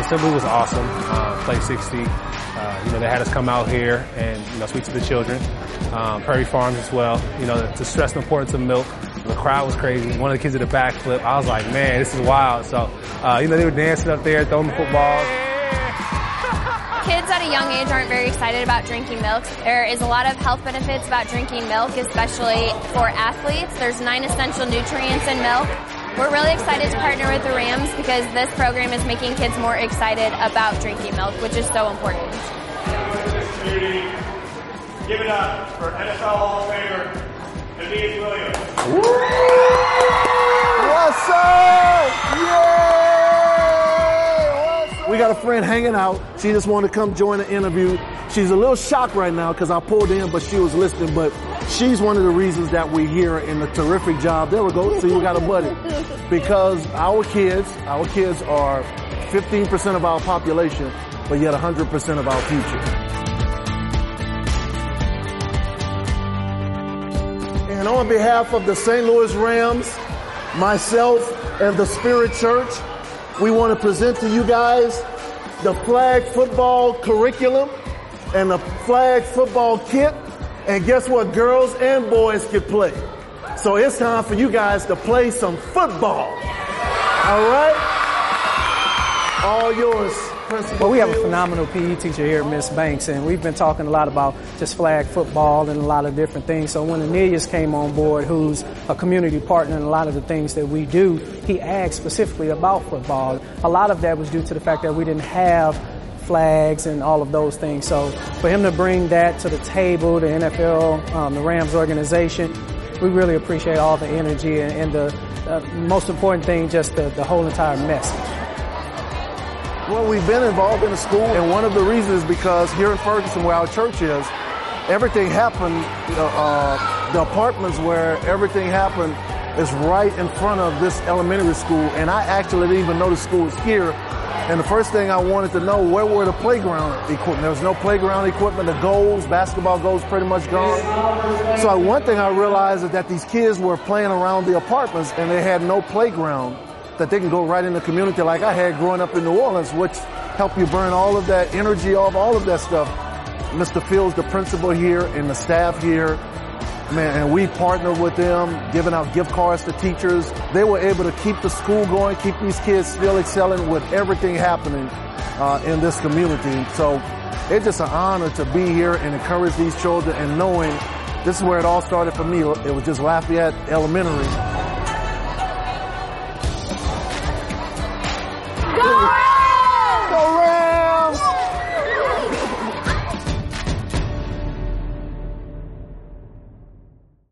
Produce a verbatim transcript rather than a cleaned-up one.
Assembly was awesome. Uh, Play sixty. Uh, you know, they had us come out here and, you know, speak to the children. Um, Prairie Farms as well. You know, to stress the importance of milk. The crowd was crazy. One of the kids did a backflip. I was like, man, this is wild. So, uh, you know, they were dancing up there, throwing the footballs. Kids at a young age aren't very excited about drinking milk. There is a lot of health benefits about drinking milk, especially for athletes. There's nine essential nutrients in milk. We're really excited to partner with the Rams because this program is making kids more excited about drinking milk, which is so important. Community, give it up for N F L Hall of Famer, Denise Williams. What's up? Yeah! We got a friend hanging out. She just wanted to come join the interview. She's a little shocked right now because I pulled in, but she was listening. But she's one of the reasons that we're here in a terrific job. There we go. See, we got a buddy. Because our kids, our kids are fifteen percent of our population, but yet one hundred percent of our future. And on behalf of the Saint Louis Rams, myself, and the Spirit Church, we want to present to you guys the flag football curriculum and the flag football kit. And guess what? Girls and boys can play. So it's time for you guys to play some football. All right? All yours, Principal. Well, we have a phenomenal P E teacher here, Miss Banks, and we've been talking a lot about just flag football and a lot of different things. So when Anilius came on board, who's a community partner in a lot of the things that we do, he asked specifically about football. A lot of that was due to the fact that we didn't have flags and all of those things. So for him to bring that to the table, the N F L, um, the Rams organization, we really appreciate all the energy and, and the uh, most important thing, just the, the whole entire message. Well, we've been involved in the school, and one of the reasons is because here in Ferguson, where our church is, everything happened, uh, the apartments where everything happened is right in front of this elementary school, and I actually didn't even know the school was here. And the first thing I wanted to know, where were the playground equipment? There was no playground equipment. The goals, basketball goals, pretty much gone. So one thing I realized is that these kids were playing around the apartments, and they had no playground that they can go right in the community like I had growing up in New Orleans, which helped you burn all of that energy off, all of that stuff. Mister Fields, the principal here, and the staff here, man, and we partnered with them, giving out gift cards to teachers. They were able to keep the school going, keep these kids still excelling with everything happening uh, in this community. So it's just an honor to be here and encourage these children, and knowing this is where it all started for me. It was just Lafayette Elementary.